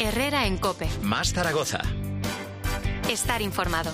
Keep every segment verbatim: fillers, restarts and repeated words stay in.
Herrera en COPE. Más Zaragoza. Estar informado.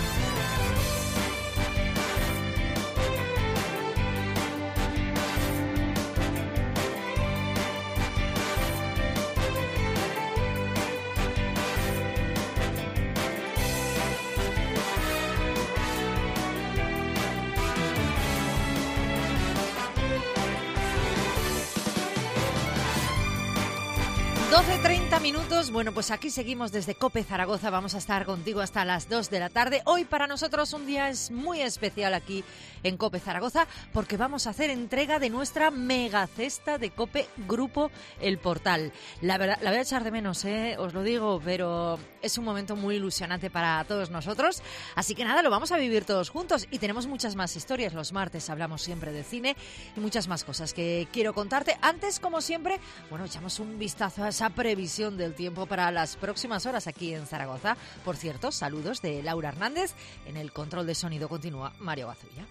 doce treinta minutos, bueno, pues aquí seguimos desde COPE Zaragoza, vamos a estar contigo hasta las dos de la tarde. Hoy para nosotros un día es muy especial aquí en COPE Zaragoza porque vamos a hacer entrega de nuestra mega cesta de COPE Grupo El Portal. La verdad, la voy a echar de menos, ¿eh? Os lo digo, pero es un momento muy ilusionante para todos nosotros. Así que nada, lo vamos a vivir todos juntos y tenemos muchas más historias. Los martes hablamos siempre de cine y muchas más cosas que quiero contarte. Antes, como siempre, bueno, echamos un vistazo a esa previsión del tiempo para las próximas horas aquí en Zaragoza. Por cierto, saludos de Laura Hernández. En el control de sonido continúa Mario Gazulla.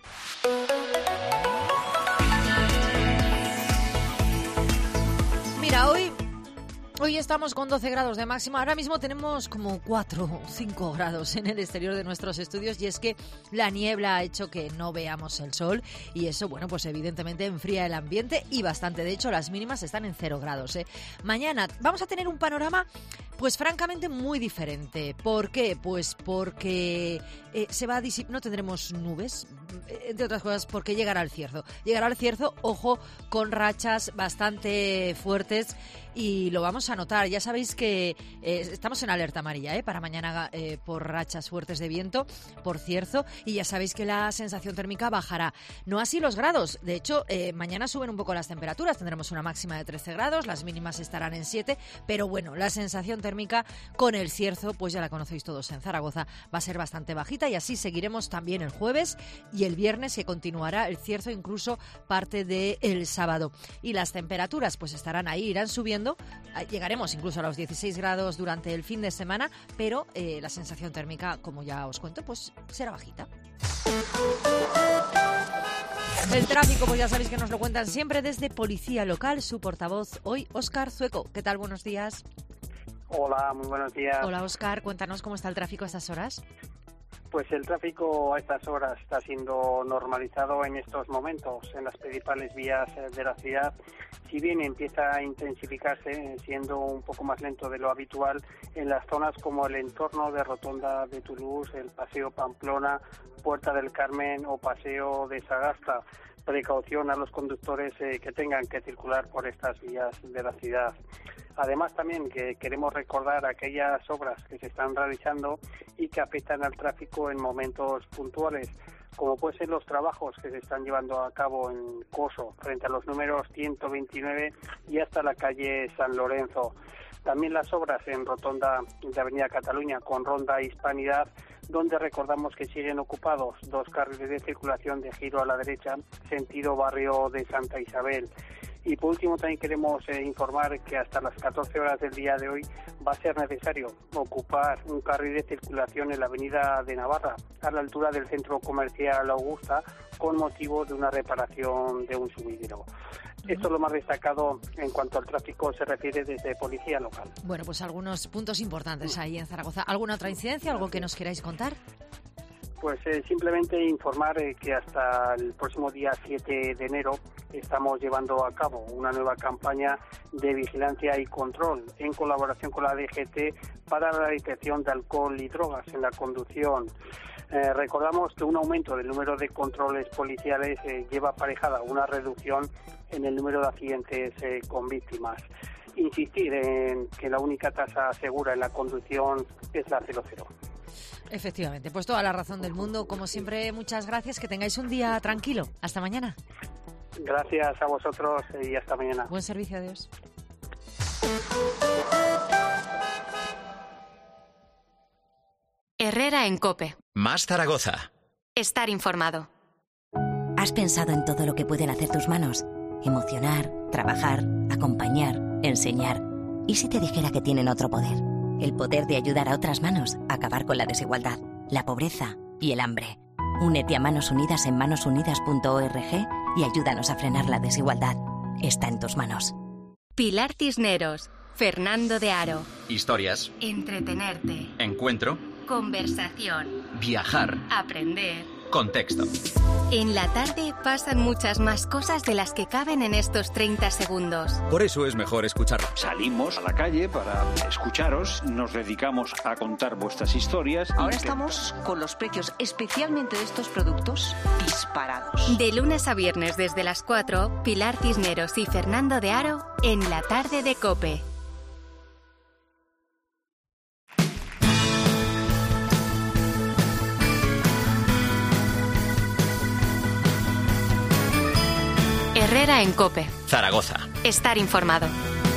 Mira, hoy... Hoy estamos con doce grados de máxima. Ahora mismo tenemos como cuatro o cinco grados en el exterior de nuestros estudios y es que la niebla ha hecho que no veamos el sol y eso, bueno, pues evidentemente enfría el ambiente y bastante. De hecho, las mínimas están en cero grados, ¿eh? Mañana vamos a tener un panorama pues francamente muy diferente. ¿Por qué? Pues porque eh, se va a disip- no tendremos nubes, entre otras cosas porque llegará el cierzo. Llegará el cierzo, ojo, con rachas bastante fuertes y lo vamos a notar. Ya sabéis que eh, estamos en alerta amarilla, ¿eh? Para mañana eh, por rachas fuertes de viento, por cierzo, y ya sabéis que la sensación térmica bajará. No así los grados. De hecho, eh, mañana suben un poco las temperaturas. Tendremos una máxima de trece grados, las mínimas estarán en siete, pero bueno, la sensación térmica con el cierzo, pues ya la conocéis todos en Zaragoza, va a ser bastante bajita y así seguiremos también el jueves y el viernes, que continuará el cierzo incluso parte del sábado. Y las temperaturas pues estarán ahí, irán subiendo. Llegaremos incluso a los dieciséis grados durante el fin de semana, pero eh, la sensación térmica, como ya os cuento, pues será bajita. El tráfico, pues ya sabéis que nos lo cuentan siempre desde Policía Local, su portavoz hoy, Óscar Zueco. ¿Qué tal? Buenos días. Hola, muy buenos días. Hola, Óscar. Cuéntanos cómo está el tráfico a estas horas. Pues el tráfico a estas horas está siendo normalizado en estos momentos en las principales vías de la ciudad. Si bien empieza a intensificarse, siendo un poco más lento de lo habitual en las zonas como el entorno de Rotonda de Toulouse, el Paseo Pamplona, Puerta del Carmen o Paseo de Sagasta. Precaución a los conductores eh, que tengan que circular por estas vías de la ciudad. Además, también que queremos recordar aquellas obras que se están realizando y que afectan al tráfico en momentos puntuales, como pueden ser los trabajos que se están llevando a cabo en Coso, frente a los números ciento veintinueve y hasta la calle San Lorenzo. También las obras en Rotonda de Avenida Cataluña con Ronda Hispanidad, donde recordamos que siguen ocupados dos carriles de circulación de giro a la derecha, sentido barrio de Santa Isabel. Y por último también queremos eh, informar que hasta las catorce horas del día de hoy va a ser necesario ocupar un carril de circulación en la avenida de Navarra, a la altura del centro comercial Augusta, con motivo de una reparación de un sumidero. Esto es lo más destacado en cuanto al tráfico se refiere desde Policía Local. Bueno, pues algunos puntos importantes ahí en Zaragoza. ¿Alguna otra incidencia, algo que nos queráis contar? Pues eh, simplemente informar eh, que hasta el próximo día siete de enero estamos llevando a cabo una nueva campaña de vigilancia y control en colaboración con la D G T para la detección de alcohol y drogas en la conducción. Eh, recordamos que un aumento del número de controles policiales eh, lleva aparejada una reducción en el número de accidentes eh, con víctimas. Insistir en que la única tasa segura en la conducción es la cero cero. Efectivamente, pues toda la razón del mundo. Como siempre, muchas gracias. Que tengáis un día tranquilo. Hasta mañana. Gracias a vosotros y hasta mañana. Buen servicio, adiós. Herrera en COPE. Más Zaragoza. Estar informado. ¿Has pensado en todo lo que pueden hacer tus manos? Emocionar, trabajar, acompañar, enseñar. ¿Y si te dijera que tienen otro poder? El poder de ayudar a otras manos a acabar con la desigualdad, la pobreza y el hambre. Únete a Manos Unidas en manos unidas punto org y ayúdanos a frenar la desigualdad. Está en tus manos. Pilar Cisneros, Fernando de Aro. Historias. Entretenerte. Encuentro. Conversación. Viajar. Aprender. Contexto. En la tarde pasan muchas más cosas de las que caben en estos treinta segundos. Por eso es mejor escucharlo. Salimos a la calle para escucharos, nos dedicamos a contar vuestras historias. Ahora estamos con los precios, especialmente de estos productos, disparados. De lunes a viernes desde las cuatro, Pilar Cisneros y Fernando de Aro en la tarde de COPE. Herrera en COPE. Zaragoza. Estar informado.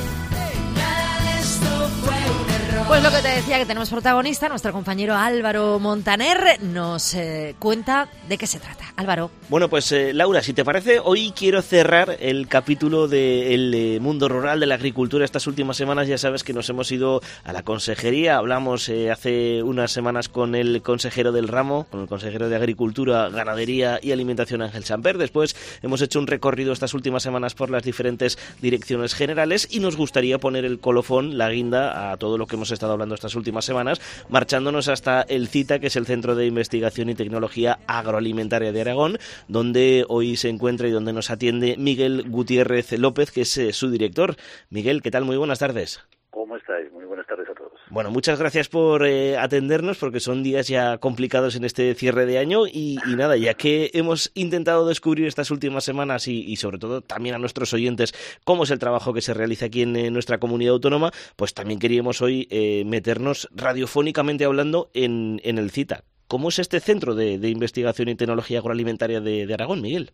Pues lo que te decía, que tenemos protagonista, nuestro compañero Álvaro Montaner nos eh, cuenta de qué se trata. Álvaro. Bueno, pues eh, Laura, si te parece, hoy quiero cerrar el capítulo del eh, mundo rural, de la agricultura. Estas últimas semanas ya sabes que nos hemos ido a la consejería, hablamos eh, hace unas semanas con el consejero del ramo, con el consejero de Agricultura, Ganadería y Alimentación, Ángel Samper. Después hemos hecho un recorrido estas últimas semanas por las diferentes direcciones generales y nos gustaría poner el colofón, la guinda, a todo lo que hemos estado hablando estas últimas semanas, marchándonos hasta el CITA, que es el Centro de Investigación y Tecnología Agroalimentaria de Aragón, donde hoy se encuentra y donde nos atiende Miguel Gutiérrez López, que es eh, su director. Miguel, ¿qué tal? Muy buenas tardes. ¿Cómo estáis? Muy buenas tardes a todos. Bueno, muchas gracias por eh, atendernos, porque son días ya complicados en este cierre de año y, y nada, ya que hemos intentado descubrir estas últimas semanas y, y sobre todo también a nuestros oyentes cómo es el trabajo que se realiza aquí en, en nuestra comunidad autónoma, pues también queríamos hoy eh, meternos radiofónicamente hablando en, en el CITA. ¿Cómo es este Centro de, de Investigación y Tecnología Agroalimentaria de, de Aragón, Miguel?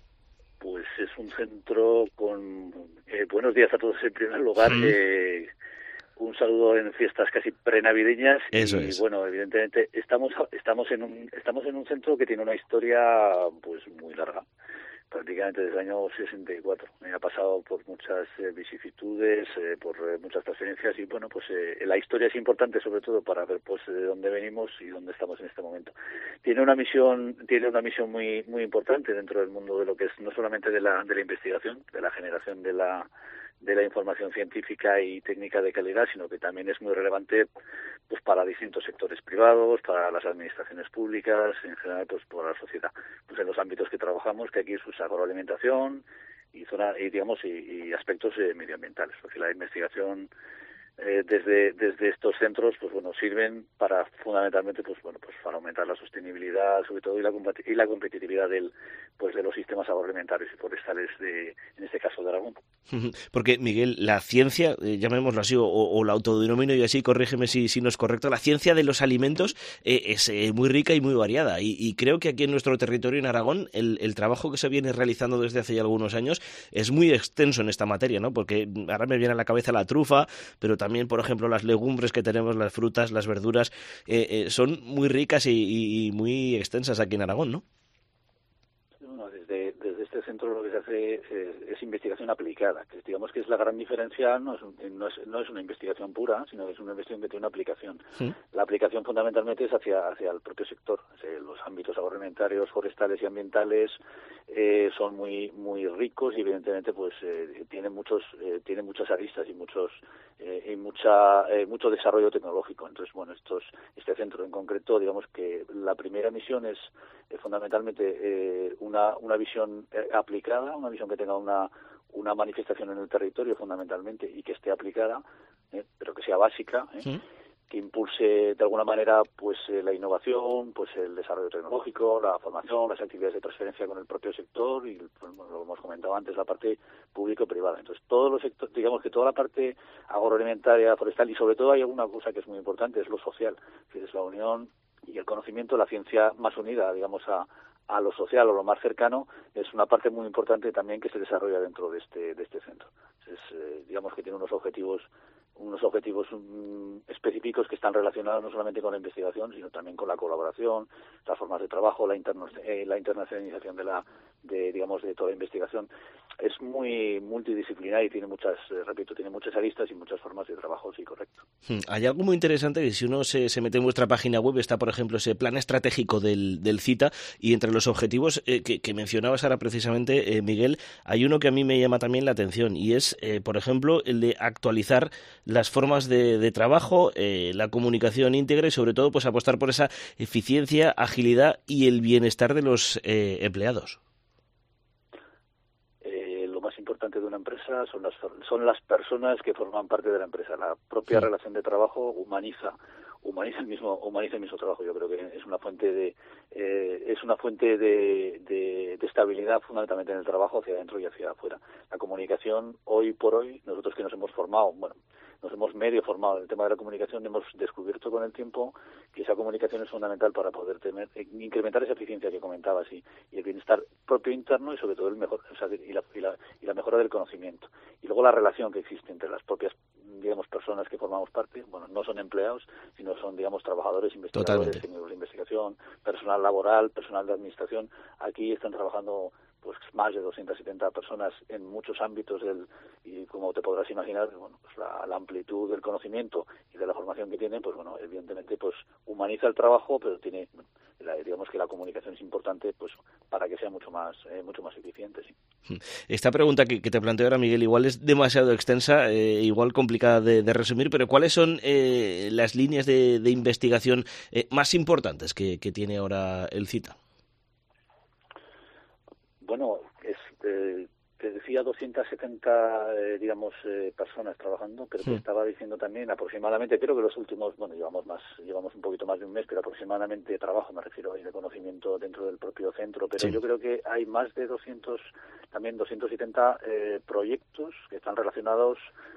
Pues es un centro con... Eh, buenos días a todos en primer lugar. Sí. Eh, un saludo en fiestas casi prenavideñas. Eso y es. Bueno, evidentemente estamos estamos en un estamos en un centro que tiene una historia pues muy larga, prácticamente desde el año sesenta y cuatro. Me ha pasado por muchas eh, vicisitudes, eh, por eh, muchas transferencias y bueno, pues eh, la historia es importante sobre todo para ver pues de dónde venimos y dónde estamos en este momento. Tiene una misión, tiene una misión muy muy importante dentro del mundo de lo que es no solamente de la de la investigación, de la generación de la de la información científica y técnica de calidad, sino que también es muy relevante pues para distintos sectores privados, para las administraciones públicas, en general pues para la sociedad. Pues en los ámbitos que trabajamos, que aquí es pues, agroalimentación y zona y digamos y, y aspectos eh, medioambientales. Es decir, la investigación eh, desde desde estos centros pues bueno sirven para fundamentalmente pues bueno pues para aumentar la sostenibilidad sobre todo y la y la competitividad del pues de los sistemas agroalimentarios y forestales de en este caso de Aragón. Porque Miguel, la ciencia, eh, llamémoslo así o, o la autodenomino y así, corrígeme si, si no es correcto, la ciencia de los alimentos eh, es eh, muy rica y muy variada y, y creo que aquí en nuestro territorio en Aragón el, el trabajo que se viene realizando desde hace ya algunos años es muy extenso en esta materia, ¿no? Porque ahora me viene a la cabeza la trufa, pero también, por ejemplo, las legumbres que tenemos, las frutas, las verduras, eh, eh, son muy ricas y, y, y muy extensas aquí en Aragón, ¿no? Bueno, desde, desde este centro lo que se hace es, es investigación aplicada, que digamos que es la gran diferencia, no es, no es, no es una investigación pura, sino que es una investigación que tiene una aplicación. ¿Sí? La aplicación fundamentalmente es hacia, hacia el propio sector, o sea, los ámbitos agroalimentarios, forestales y ambientales eh, son muy muy ricos y evidentemente pues eh, tienen muchos eh, tienen muchas aristas y muchos eh, y mucha eh, mucho desarrollo tecnológico. Entonces bueno estos este centro en concreto digamos que la primera misión es eh, fundamentalmente eh, una una visión eh, aplicada, una visión que tenga una una manifestación en el territorio fundamentalmente y que esté aplicada, eh, pero que sea básica. ¿eh? ¿Sí? Que impulse de alguna manera pues eh, la innovación, pues el desarrollo tecnológico, la formación, las actividades de transferencia con el propio sector y pues, bueno, lo hemos comentado antes, la parte público-privada. Entonces, todos los sectores, digamos que toda la parte agroalimentaria, forestal y sobre todo hay alguna cosa que es muy importante, es lo social, que es la unión y el conocimiento, la ciencia más unida, digamos, a a lo social o lo más cercano, es una parte muy importante también que se desarrolla dentro de este de este centro. Entonces, eh, digamos que tiene unos objetivos unos objetivos um, específicos que están relacionados no solamente con la investigación, sino también con la colaboración, las formas de trabajo, la, interno, eh, la internacionalización de la de digamos de toda la investigación. es muy multidisciplinar y tiene muchas, eh, repito, tiene muchas aristas y muchas formas de trabajo, sí, correcto. Hay algo muy interesante que si uno se, se mete en vuestra página web está, por ejemplo, ese plan estratégico del, del CITA, y entre los objetivos eh, que, que mencionabas ahora precisamente, eh, Miguel, hay uno que a mí me llama también la atención y es, eh, por ejemplo, el de actualizar las formas de, de trabajo, eh, la comunicación íntegra y sobre todo pues apostar por esa eficiencia, agilidad y el bienestar de los eh, empleados. Importante de una empresa son las son las personas que forman parte de la empresa. La propia sí. relación de trabajo humaniza humaniza el mismo humaniza el mismo trabajo. Yo creo que es una fuente de eh, es una fuente de, de, de estabilidad fundamentalmente en el trabajo hacia adentro y hacia afuera. La comunicación hoy por hoy, nosotros que nos hemos formado, bueno, nos hemos medio formado en el tema de la comunicación, hemos descubierto con el tiempo que esa comunicación es fundamental para poder tener, incrementar esa eficiencia que comentabas y, y el bienestar propio interno y sobre todo el mejor, o sea, y, la, y, la, y la mejora del conocimiento. Y luego la relación que existe entre las propias, digamos, personas que formamos parte, bueno, no son empleados, sino son, digamos, trabajadores, investigadores, técnicos de investigación, personal laboral, personal de administración. Aquí están trabajando pues más de doscientas setenta personas en muchos ámbitos del, y como te podrás imaginar, bueno, pues la, la amplitud del conocimiento y de la formación que tienen, pues bueno, evidentemente pues humaniza el trabajo, pero tiene, la, digamos que la comunicación es importante pues para que sea mucho más eh, mucho más eficiente, sí. Esta pregunta que, que te planteo ahora, Miguel, igual es demasiado extensa, eh, igual complicada de, de resumir, pero ¿cuáles son eh, las líneas de, de investigación eh, más importantes que, que tiene ahora el CITA? Bueno, es, eh, te decía doscientas setenta, eh, digamos, eh, personas trabajando, pero sí. Te estaba diciendo también aproximadamente, creo que los últimos, bueno, llevamos más, llevamos un poquito más de un mes, pero aproximadamente trabajo, me refiero hoy de conocimiento dentro del propio centro, pero sí. Yo creo que hay más de doscientos, también doscientos setenta eh, proyectos que están relacionados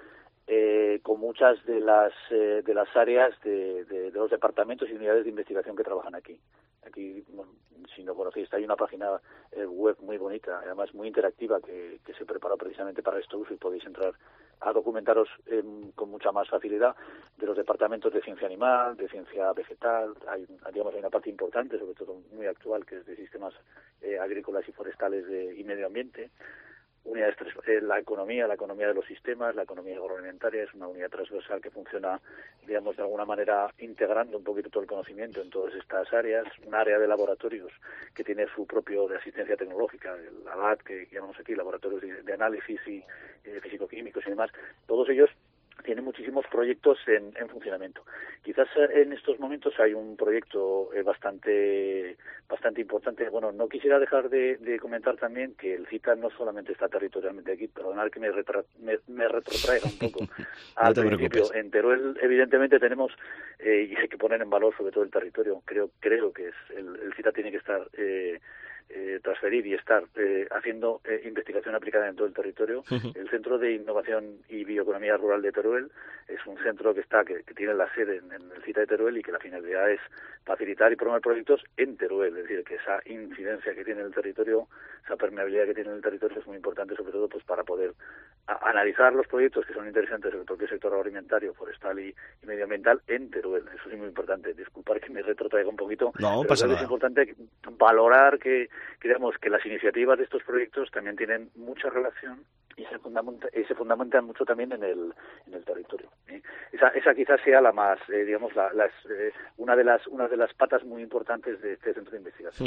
eh, con muchas de las eh, de las áreas de, de, de los departamentos y unidades de investigación que trabajan aquí. Aquí, bueno, si no conocéis, hay una página eh, web muy bonita, además muy interactiva, que, que se preparó precisamente para este uso y podéis entrar a documentaros eh, con mucha más facilidad de los departamentos de ciencia animal, de ciencia vegetal. Hay, digamos, hay una parte importante, sobre todo muy actual, que es de sistemas eh, agrícolas y forestales de, y medio ambiente. Unidades, eh, la economía, la economía de los sistemas, la economía agroalimentaria es una unidad transversal que funciona, digamos, de alguna manera integrando un poquito todo el conocimiento en todas estas áreas. Un área de laboratorios que tiene su propio de asistencia tecnológica, el A B A T, que llamamos aquí, laboratorios de, de análisis y eh, físico-químicos y demás. Todos ellos tienen muchísimos proyectos en, en funcionamiento. Quizás en estos momentos hay un proyecto eh, bastante bastante importante. Bueno, no quisiera dejar de, de comentar también que el CITA no solamente está territorialmente aquí, perdonad que me, retra, me, me retrotraiga un poco al no principio. Preocupes. En Teruel, evidentemente, tenemos, eh, y hay que poner en valor sobre todo el territorio, creo creo que es el, el CITA tiene que estar... Eh, Eh, transferir y estar eh, haciendo eh, investigación aplicada en todo el territorio. Uh-huh. El Centro de Innovación y Bioeconomía Rural de Teruel es un centro que está que, que tiene la sede en, en el CITA de Teruel y que la finalidad es facilitar y promover proyectos en Teruel, es decir, que esa incidencia que tiene el territorio, esa permeabilidad que tiene el territorio es muy importante, sobre todo pues para poder a, analizar los proyectos que son interesantes en el propio sector agroalimentario, forestal y, y medioambiental en Teruel. Eso es muy importante. Disculpar que me retrotraiga un poquito, no, pero pasa es nada. importante valorar que Creemos que las iniciativas de estos proyectos también tienen mucha relación y se fundamentan, y se fundamentan mucho también en el en el territorio. ¿eh? Esa esa quizás sea la más, eh, digamos, la, las, eh, una de las una de las patas muy importantes de este centro de investigación.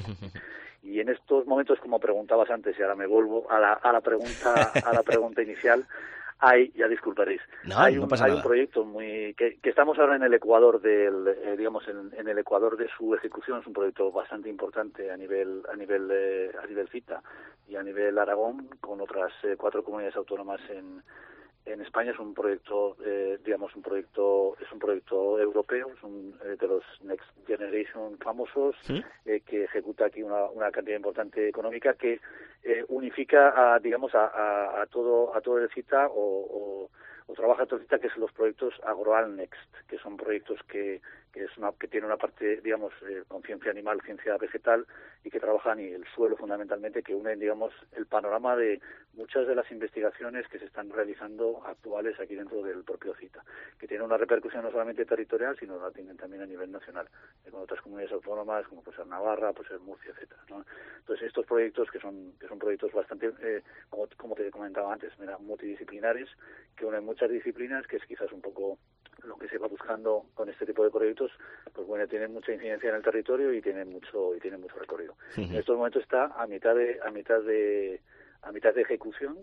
Y en estos momentos, como preguntabas antes, y ahora me vuelvo a la a la pregunta a la pregunta inicial. Hay, ya disculparéis, no, hay, no un, pasa hay nada. un proyecto muy que, que estamos ahora en el Ecuador del, eh, digamos, en, en el Ecuador de su ejecución. Es un proyecto bastante importante a nivel a nivel eh, a nivel CITA y a nivel Aragón, con otras eh, cuatro comunidades autónomas en en España. Es un proyecto, eh, digamos, un proyecto, es un proyecto europeo, es un eh, de los Next Generation famosos, ¿sí? eh, que ejecuta aquí una, una cantidad importante económica que eh, unifica, a, digamos, a, a, a todo a todo el CITA o, o, o trabaja todo el CITA, que son los proyectos AgroAl Next, que son proyectos que, que es una que tiene una parte, digamos, eh, con ciencia animal, ciencia vegetal, y que trabajan y el suelo fundamentalmente, que unen, digamos, el panorama de muchas de las investigaciones que se están realizando actuales aquí dentro del propio CITA, que tienen una repercusión no solamente territorial, sino la tienen también a nivel nacional, eh, con otras comunidades autónomas, como puede ser Navarra, puede ser Murcia, etcétera, ¿no? Entonces, estos proyectos, que son que son proyectos bastante, eh, como, como te comentaba antes, mira, multidisciplinares, que unen muchas disciplinas, que es quizás un poco lo que se va buscando con este tipo de proyectos, pues bueno, tienen mucha incidencia en el territorio y tienen mucho y tienen mucho recorrido. Uh-huh. En estos momentos está a mitad de a mitad de a mitad de ejecución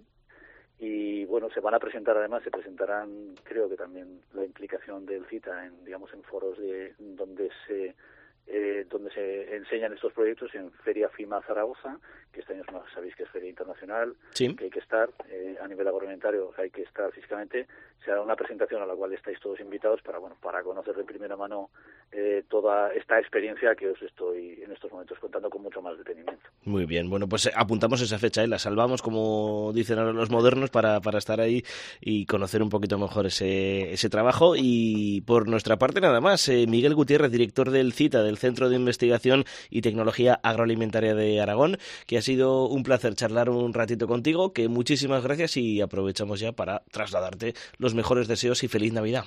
y bueno, se van a presentar, además se presentarán, creo que también la implicación del CITA en, digamos, en foros de donde se Eh, donde se enseñan estos proyectos, en Feria FIMA Zaragoza, que este año sabéis que es feria internacional, sí. que hay que estar eh, a nivel agroalimentario, hay que estar físicamente. Se hará una presentación a la cual estáis todos invitados para bueno para conocer de primera mano eh, toda esta experiencia que os estoy en estos momentos contando con mucho más detenimiento. Muy bien, bueno, pues apuntamos esa fecha, ¿eh? La salvamos, como dicen ahora los modernos, para, para estar ahí y conocer un poquito mejor ese, ese trabajo. Y por nuestra parte nada más, eh, Miguel Gutiérrez, director del CITA, del Centro de Investigación y Tecnología Agroalimentaria de Aragón, que ha sido un placer charlar un ratito contigo, que muchísimas gracias y aprovechamos ya para trasladarte los mejores deseos y feliz Navidad.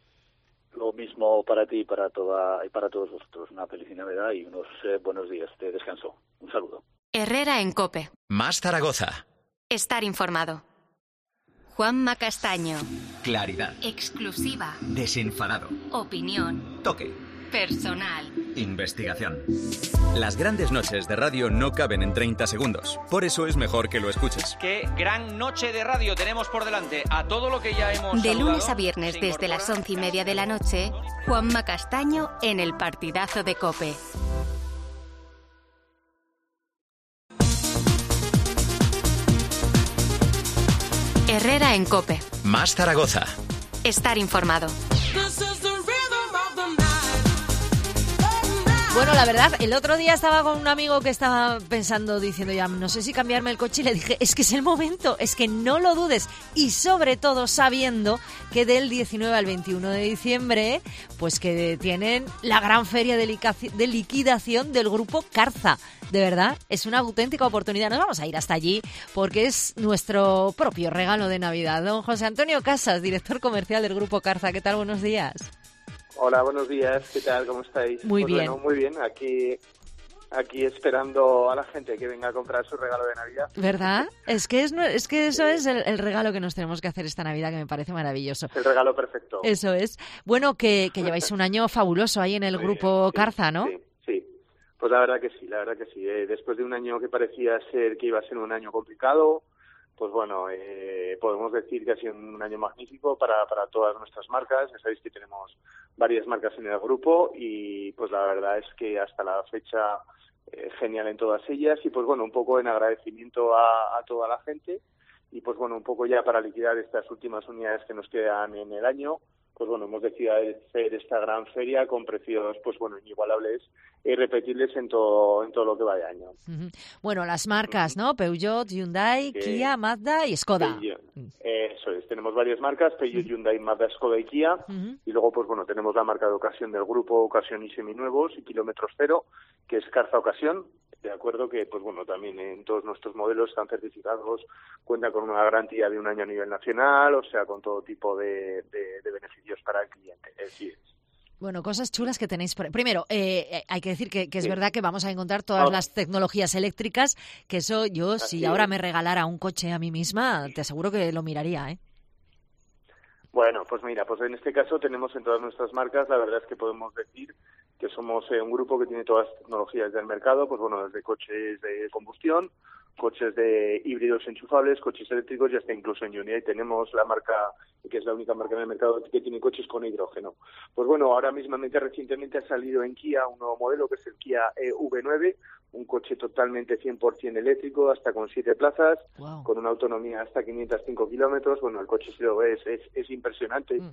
Lo mismo para ti y para toda y para todos vosotros, una feliz Navidad y unos eh, buenos días de descanso. Un saludo. Herrera en COPE. Más Zaragoza. Estar informado. Juanma Castaño. Claridad. Exclusiva. Desenfadado. Opinión. Toque. Personal. Investigación. Las grandes noches de radio no caben en treinta segundos. Por eso es mejor que lo escuches. Qué gran noche de radio tenemos por delante. A todo lo que ya hemos De saludado, lunes a viernes desde las once y media de la noche, Juanma Castaño en el partidazo de COPE. Herrera en COPE. Más Zaragoza. Estar informado. Bueno, la verdad, el otro día estaba con un amigo que estaba pensando, diciendo ya, no sé si cambiarme el coche, y le dije, es que es el momento, es que no lo dudes. Y sobre todo sabiendo que del diecinueve al veintiuno de diciembre, pues que tienen la gran feria de, lica- de liquidación del grupo Carza. De verdad, es una auténtica oportunidad. Nos vamos a ir hasta allí porque es nuestro propio regalo de Navidad. Don José Antonio Casas, director comercial del grupo Carza. ¿Qué tal? Buenos días. Hola, buenos días. ¿Qué tal? ¿Cómo estáis? Muy pues bien. Bueno, muy bien. Aquí, aquí esperando a la gente que venga a comprar su regalo de Navidad. ¿Verdad? Es que es, es que eso es el, el regalo que nos tenemos que hacer esta Navidad, que me parece maravilloso. Es el regalo perfecto. Eso es. Bueno, que, que lleváis un año fabuloso ahí en el Muy grupo bien, sí, Carza, ¿no? Sí, sí. Pues la verdad que sí, la verdad que sí. Eh, después de un año que parecía ser que iba a ser un año complicado, pues bueno, eh, podemos decir que ha sido un año magnífico para, para todas nuestras marcas. Ya sabéis que tenemos varias marcas en el grupo y pues la verdad es que hasta la fecha eh, genial en todas ellas y pues bueno, un poco en agradecimiento a, a toda la gente y pues bueno, un poco ya para liquidar estas últimas unidades que nos quedan en el año, pues bueno, hemos decidido hacer esta gran feria con precios pues bueno, inigualables e irrepetibles en todo en todo lo que va de año. Uh-huh. Bueno, las marcas, ¿no? Peugeot, Hyundai, que, Kia, Mazda y Skoda. Peugeot. Eso es, tenemos varias marcas, Peugeot, uh-huh. Hyundai, Mazda, Skoda y Kia, uh-huh. y luego pues bueno, tenemos la marca de ocasión del grupo Ocasión y Seminuevos y Kilómetros Cero, que es Carza Ocasión, de acuerdo que pues bueno, también en todos nuestros modelos están certificados, cuenta con una garantía de un año a nivel nacional, o sea, con todo tipo de, de, de beneficios para el cliente. Así es. Bueno, cosas chulas que tenéis. Primero, eh, hay que decir que, que es sí. verdad que vamos a encontrar todas oh. las tecnologías eléctricas, que eso yo, Así si es. ahora me regalara un coche a mí misma, te aseguro que lo miraría, ¿eh? Bueno, pues mira, pues en este caso tenemos en todas nuestras marcas, la verdad es que podemos decir que somos eh, un grupo que tiene todas las tecnologías del mercado, pues bueno, desde coches de combustión, coches de híbridos enchufables, coches eléctricos y hasta incluso en Hyundai tenemos la marca, que es la única marca en el mercado que tiene coches con hidrógeno. Pues bueno, ahora mismamente recientemente ha salido en Kia un nuevo modelo que es el Kia E V nueve, un coche totalmente cien por ciento eléctrico, hasta con siete plazas, wow. con una autonomía hasta quinientos cinco kilómetros. Bueno, el coche si lo ves es, es impresionante. Mm.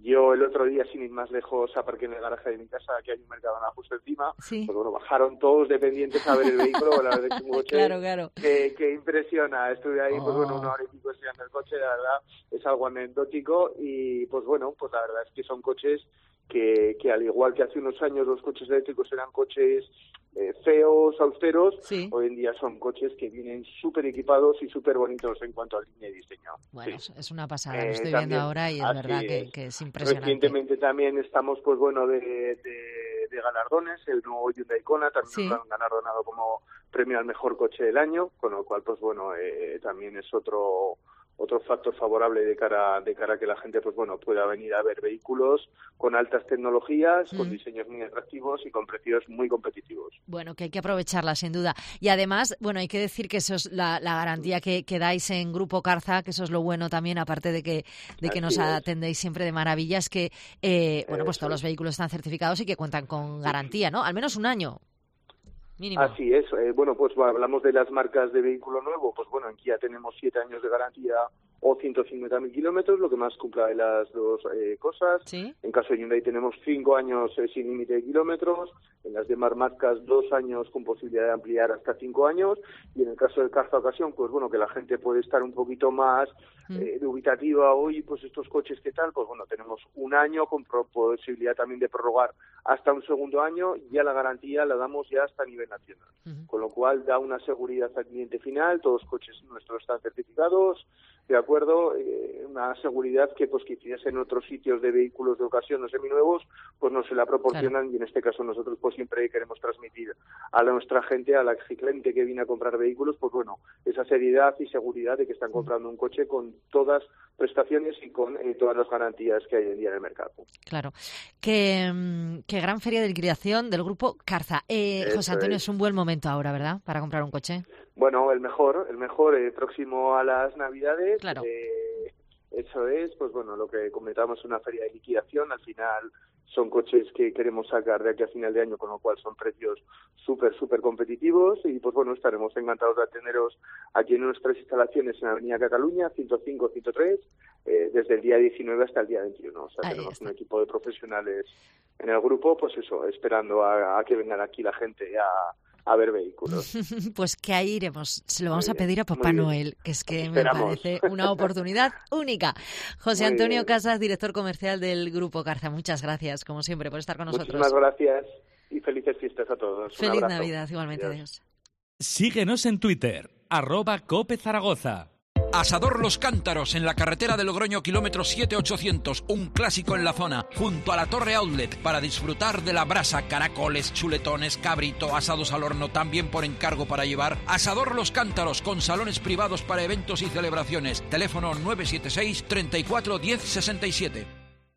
Yo el otro día, sin ir más lejos, aparqué en el garaje de mi casa, que hay un Mercadona justo encima. Sí. Pues bueno, bajaron todos dependientes a ver el vehículo. La verdad es que un coche claro, claro. Que, que impresiona. Estuve ahí, oh. pues bueno, una hora y pico enseñando el coche. La verdad es algo anecdótico y pues bueno, pues la verdad es que son coches que, que al igual que hace unos años los coches eléctricos eran coches eh, feos, austeros, sí. hoy en día son coches que vienen súper equipados y súper bonitos en cuanto a línea y diseño. Bueno, sí. es una pasada, eh, lo estoy también, viendo ahora y es verdad es. Que, que es impresionante. Recientemente también estamos, pues bueno, de, de, de galardones, el nuevo Hyundai Kona también sí. lo han galardonado como premio al mejor coche del año, con lo cual, pues bueno, eh, también es otro otro factor favorable de cara de cara a que la gente pues bueno pueda venir a ver vehículos con altas tecnologías, mm. con diseños muy atractivos y con precios muy competitivos. Bueno, que hay que aprovecharla sin duda. Y además, bueno, hay que decir que eso es la, la garantía que, que dais en Grupo Carza, que eso es lo bueno también, aparte de que de que nos atendéis siempre de maravilla, es que eh, bueno, pues todos los vehículos están certificados y que cuentan con garantía, ¿no? Al menos un año. Mínimo. Así es. Eh, bueno, pues hablamos de las marcas de vehículo nuevo. Pues bueno, en Kia tenemos siete años de garantía o ciento cincuenta mil kilómetros, lo que más cumpla de las dos eh, cosas. ¿Sí? En caso de Hyundai tenemos cinco años eh, sin límite de kilómetros. En las demás marcas, dos años con posibilidad de ampliar hasta cinco años. Y en el caso del Carza Ocasión, pues bueno, que la gente puede estar un poquito más mm. eh, dubitativa hoy, pues estos coches, ¿qué tal? Pues bueno, tenemos un año con posibilidad también de prorrogar hasta un segundo año. Ya la garantía la damos ya hasta a nivel nacional. Uh-huh. Con lo cual da una seguridad al cliente final, todos los coches nuestros están certificados, de acuerdo, eh, una seguridad que pues quizás en otros sitios de vehículos de ocasión o seminuevos pues no se la proporcionan, claro. Y en este caso nosotros pues siempre queremos transmitir a nuestra gente, a la cliente que viene a comprar vehículos, pues bueno, esa seriedad y seguridad de que están comprando un coche con todas prestaciones y con eh, todas las garantías que hay hoy en día en el mercado. Claro. Qué, qué gran feria de liquidación del Grupo Carza. Eh, José Antonio, es. es un buen momento ahora, ¿verdad?, para comprar un coche. Bueno, el mejor, el mejor, eh, próximo a las Navidades. Claro. Eh, eso es, pues bueno, lo que comentamos, una feria de liquidación. Al final son coches que queremos sacar de aquí a final de año, con lo cual son precios súper, súper competitivos. Y pues bueno, estaremos encantados de atenderos aquí en nuestras instalaciones en Avenida Cataluña, ciento cinco, ciento tres, eh, desde el día diecinueve hasta el día veintiuno. O sea, Ahí tenemos está. un equipo de profesionales en el grupo, pues eso, esperando a, a que vengan aquí la gente a a ver vehículos. Pues que ahí iremos. Se lo vamos muy a pedir bien, a Papá Noel, que es que Esperamos. me parece una oportunidad única. José muy Antonio bien. Casas, director comercial del Grupo Carza. Muchas gracias, como siempre, por estar con nosotros. Muchísimas gracias y felices fiestas a todos. Feliz Navidad, igualmente. Adiós. Síguenos en Twitter, arroba Cope Zaragoza. Asador Los Cántaros, en la carretera de Logroño, kilómetro siete ochocientos, un clásico en la zona, junto a la Torre Outlet, para disfrutar de la brasa, caracoles, chuletones, cabrito, asados al horno, también por encargo para llevar. Asador Los Cántaros, con salones privados para eventos y celebraciones. Teléfono nueve siete seis, treinta y cuatro, diez sesenta y siete.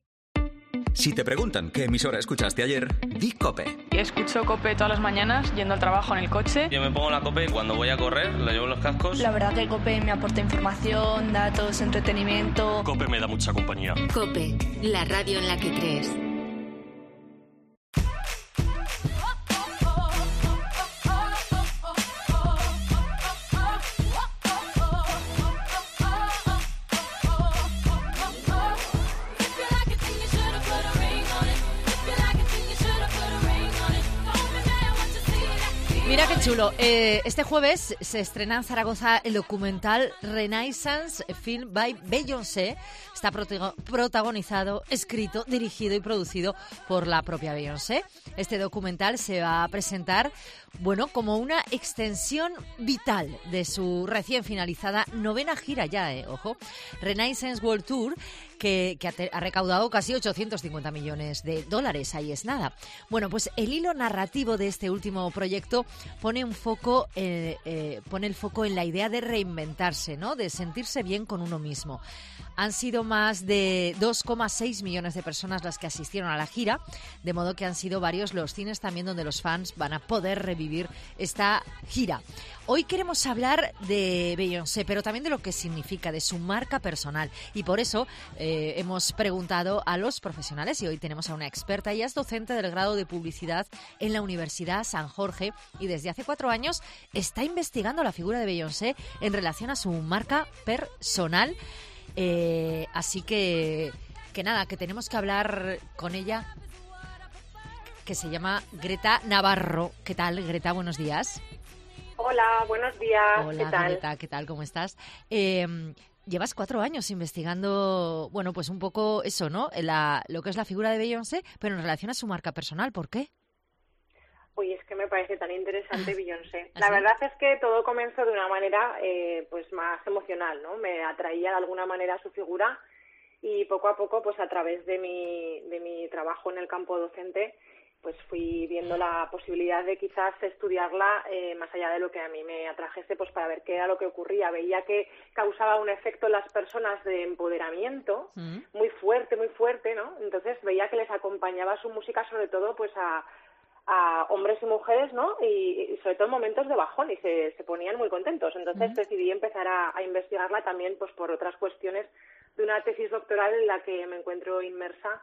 Si te preguntan qué emisora escuchaste ayer, di COPE. Escucho COPE todas las mañanas, yendo al trabajo en el coche. Yo me pongo la COPE cuando voy a correr, la llevo en los cascos. La verdad que COPE me aporta información, datos, entretenimiento. COPE me da mucha compañía. COPE, la radio en la que crees. Mira qué chulo. Eh, este jueves se estrena en Zaragoza el documental Renaissance Film by Beyoncé. Está protagonizado, escrito, dirigido y producido por la propia Beyoncé. Este documental se va a presentar, bueno, como una extensión vital de su recién finalizada novena gira ya, eh, ojo, Renaissance World Tour, que, que ha, te, ha recaudado casi ochocientos cincuenta millones de dólares. Ahí es nada. Bueno, pues el hilo narrativo de este último proyecto pone un foco, eh, eh, pone el foco en la idea de reinventarse, ¿no? De sentirse bien con uno mismo. Han sido más de dos coma seis millones de personas las que asistieron a la gira, de modo que han sido varios los cines también donde los fans van a poder revivir esta gira. Hoy queremos hablar de Beyoncé, pero también de lo que significa, de su marca personal. Y por eso eh, hemos preguntado a los profesionales, y hoy tenemos a una experta. Ella es docente del grado de Publicidad en la Universidad San Jorge y desde hace cuatro años está investigando la figura de Beyoncé en relación a su marca personal. Eh, así que, que nada, que tenemos que hablar con ella, que se llama Greta Navarro. ¿Qué tal, Greta? Buenos días. Hola, buenos días. Hola, ¿Qué tal? Greta, ¿qué tal? ¿Cómo estás? Eh, llevas cuatro años investigando, bueno, pues un poco eso, ¿no? La, lo que es la figura de Beyoncé, pero en relación a su marca personal. ¿Por qué? Uy, es que me parece tan interesante Beyoncé. ¿Ah, La sí? verdad es que todo comenzó de una manera eh, pues más emocional, ¿no? Me atraía de alguna manera su figura y poco a poco, pues a través de mi, de mi trabajo en el campo docente, pues fui viendo la posibilidad de quizás estudiarla eh, más allá de lo que a mí me atrajese, pues para ver qué era lo que ocurría. Veía que causaba un efecto en las personas de empoderamiento Mm. muy fuerte, muy fuerte, ¿no? Entonces veía que les acompañaba su música sobre todo pues a a hombres y mujeres, ¿no? Y, y sobre todo en momentos de bajón y se, se ponían muy contentos. Entonces Mm. decidí empezar a, a investigarla también pues por otras cuestiones de una tesis doctoral en la que me encuentro inmersa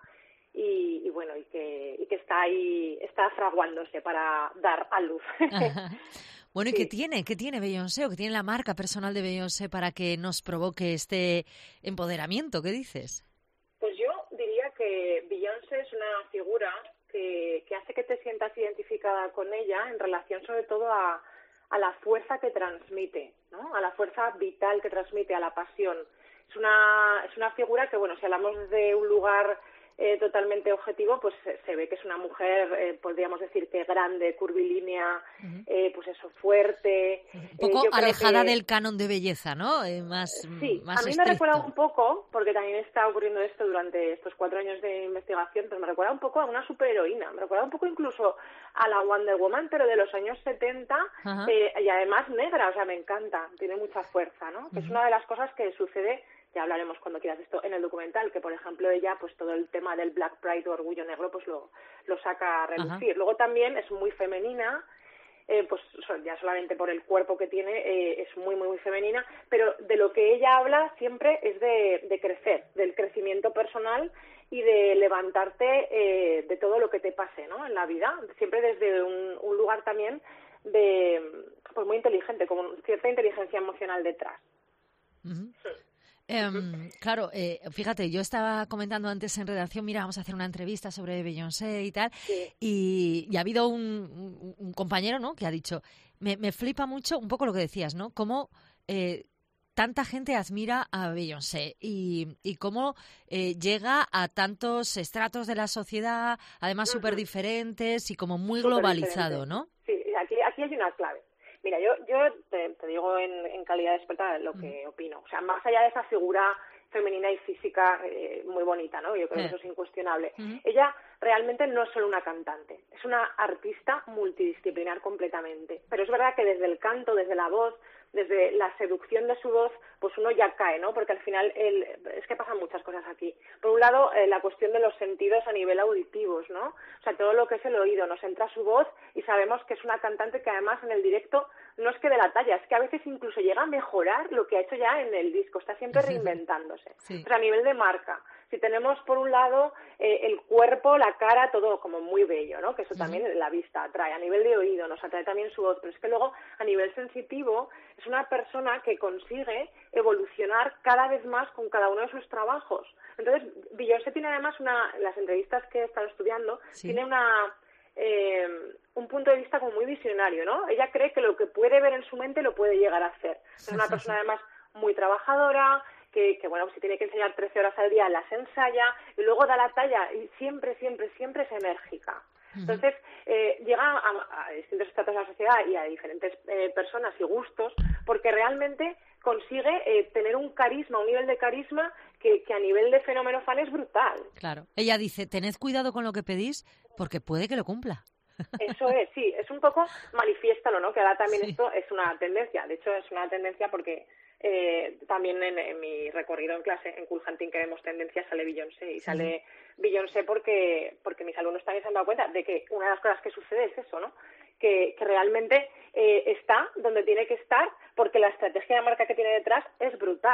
y, y bueno, y que, y que está ahí, está fraguándose para dar a luz. Bueno, ¿y Sí. qué tiene? ¿Qué tiene Beyoncé o qué tiene la marca personal de Beyoncé para que nos provoque este empoderamiento? ¿Qué dices? Pues yo diría que Beyoncé es una figura que, que hace que te sientas identificada con ella en relación sobre todo a, a la fuerza que transmite, ¿no? A la fuerza vital que transmite, a la pasión. Es una, es una figura que, bueno, si hablamos de un lugar eh, totalmente objetivo, pues se, se ve que es una mujer, eh, podríamos decir que grande, curvilínea, Uh-huh. eh, pues eso, fuerte. Un poco eh, yo creo alejada que- del canon de belleza, ¿no? Eh, más, Sí, más a mí me estricto. recuerda un poco, porque también está ocurriendo esto durante estos cuatro años de investigación, pero me recuerda un poco a una superheroína, me recuerda un poco incluso a la Wonder Woman, pero de los años setenta, Ajá. eh, y además negra, o sea, me encanta, tiene mucha fuerza, ¿no? Que es una de las cosas que sucede, ya hablaremos cuando quieras esto, en el documental, que por ejemplo ella, pues todo el tema del Black Pride o orgullo negro, pues lo, lo saca a relucir. Ajá. Luego también es muy femenina, eh, pues so- ya solamente por el cuerpo que tiene eh, es muy, muy, muy femenina, pero de lo que ella habla siempre es de, de crecer, del crecimiento personal y de levantarte eh, de todo lo que te pase, ¿no? En la vida, siempre desde un, un lugar también de, pues muy inteligente, con cierta inteligencia emocional detrás. Ujú. Em, claro, eh, fíjate, yo estaba comentando antes en redacción, mira, vamos a hacer una entrevista sobre Beyoncé y tal, y, y ha habido un, un- un compañero, ¿no?, que ha dicho, me, me flipa mucho un poco lo que decías, ¿no?, cómo eh, tanta gente admira a Beyoncé y, y cómo eh, llega a tantos estratos de la sociedad, además súper diferentes y como muy globalizado, Superdiferente. ¿no? Sí, aquí, aquí hay una clave. Mira, yo, yo te, te digo en, en calidad de experta lo que opino. O sea, más allá de esa figura femenina y física eh, muy bonita, ¿no? Yo creo que Eh. eso es incuestionable. Ujú. Ella realmente no es solo una cantante, es una artista multidisciplinar completamente. Pero es verdad que desde el canto, desde la voz, desde la seducción de su voz, pues uno ya cae, ¿no? Porque al final el, es que pasan muchas cosas aquí. Por un lado, eh, la cuestión de los sentidos a nivel auditivos, ¿no? O sea, todo lo que es el oído, nos entra su voz y sabemos que es una cantante que además en el directo no es que de la talla, es que a veces incluso llega a mejorar lo que ha hecho ya en el disco, está siempre reinventándose. Sí. O sea, a nivel de marca, si tenemos por un lado eh, el cuerpo, la cara, todo como muy bello, ¿no? Que eso también la vista atrae. A nivel de oído nos atrae también su voz, pero es que luego a nivel sensitivo es una persona que consigue evolucionar cada vez más con cada uno de sus trabajos. Entonces, Beyoncé tiene además una, en las entrevistas que he estado estudiando, Sí. tiene una eh, un punto de vista como muy visionario, ¿no? Ella cree que lo que puede ver en su mente lo puede llegar a hacer. Es una persona además muy trabajadora, que, que bueno, si tiene que enseñar trece horas al día, las ensaya y luego da la talla y siempre, siempre, siempre es enérgica. Entonces, eh, llega a, a distintos estratos de la sociedad y a diferentes eh, personas y gustos porque realmente consigue eh, tener un carisma, un nivel de carisma que, que a nivel de fenómeno fan es brutal. Claro. Ella dice, tened cuidado con lo que pedís porque puede que lo cumpla. Eso es, sí, es un poco manifiéstalo, ¿no? Que ahora también esto es una tendencia. De hecho, es una tendencia porque eh, también en, en mi recorrido en clase, en Cool Hunting, que vemos tendencias, sale Beyoncé. Y sale Beyoncé porque, porque mis alumnos también se han dado cuenta de que una de las cosas que sucede es eso, ¿no? Que, que realmente eh, está donde tiene que estar porque la estrategia de marca que tiene detrás es brutal.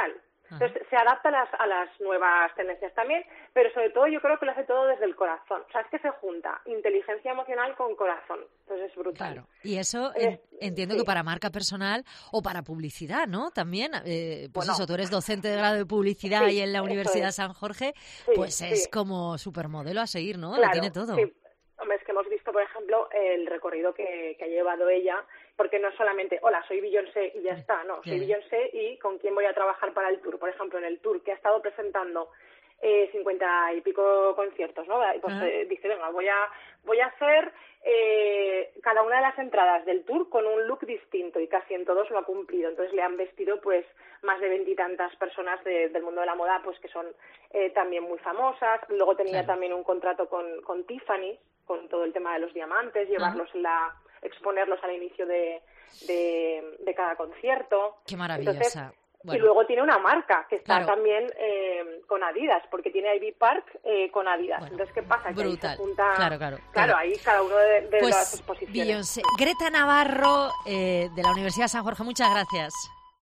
Entonces, se adapta a las, a las nuevas tendencias también, pero sobre todo yo creo que lo hace todo desde el corazón. O sea, es que se junta inteligencia emocional con corazón. Entonces es brutal. Claro. Y eso es, entiendo sí. que para marca personal o para publicidad, ¿no? También, eh, pues bueno, eso, tú eres docente de grado de publicidad sí, y en la Universidad es. San Jorge, sí, pues sí. es como supermodelo a seguir, ¿no? Claro, Lo tiene todo. Sí. Hombre, es que hemos visto, por ejemplo, el recorrido que, que ha llevado ella, porque no es solamente, hola, soy Beyoncé y ya está, no, soy Beyoncé y con quién voy a trabajar para el tour. Por ejemplo, en el tour que ha estado presentando eh, cincuenta y pico conciertos, ¿no? Pues eh, dice, venga, voy a voy a hacer eh, cada una de las entradas del tour con un look distinto y casi en todos lo ha cumplido. Entonces le han vestido pues más de veintitantas personas de, del mundo de la moda, pues que son eh, también muy famosas. Luego tenía claro. también un contrato con, con Tiffany, con todo el tema de los diamantes, llevarlos en la, exponerlos al inicio de, de, de cada concierto. Qué maravillosa. Entonces, bueno. Y luego tiene una marca que está claro. también eh, con Adidas, porque tiene Ivy Park eh, con Adidas. Bueno, entonces, ¿qué pasa? Que brutal. ahí se junta, claro, claro, claro, claro. ahí cada uno de, de pues, las exposiciones. Beyoncé. Greta Navarro, eh, de la Universidad San Jorge, muchas gracias.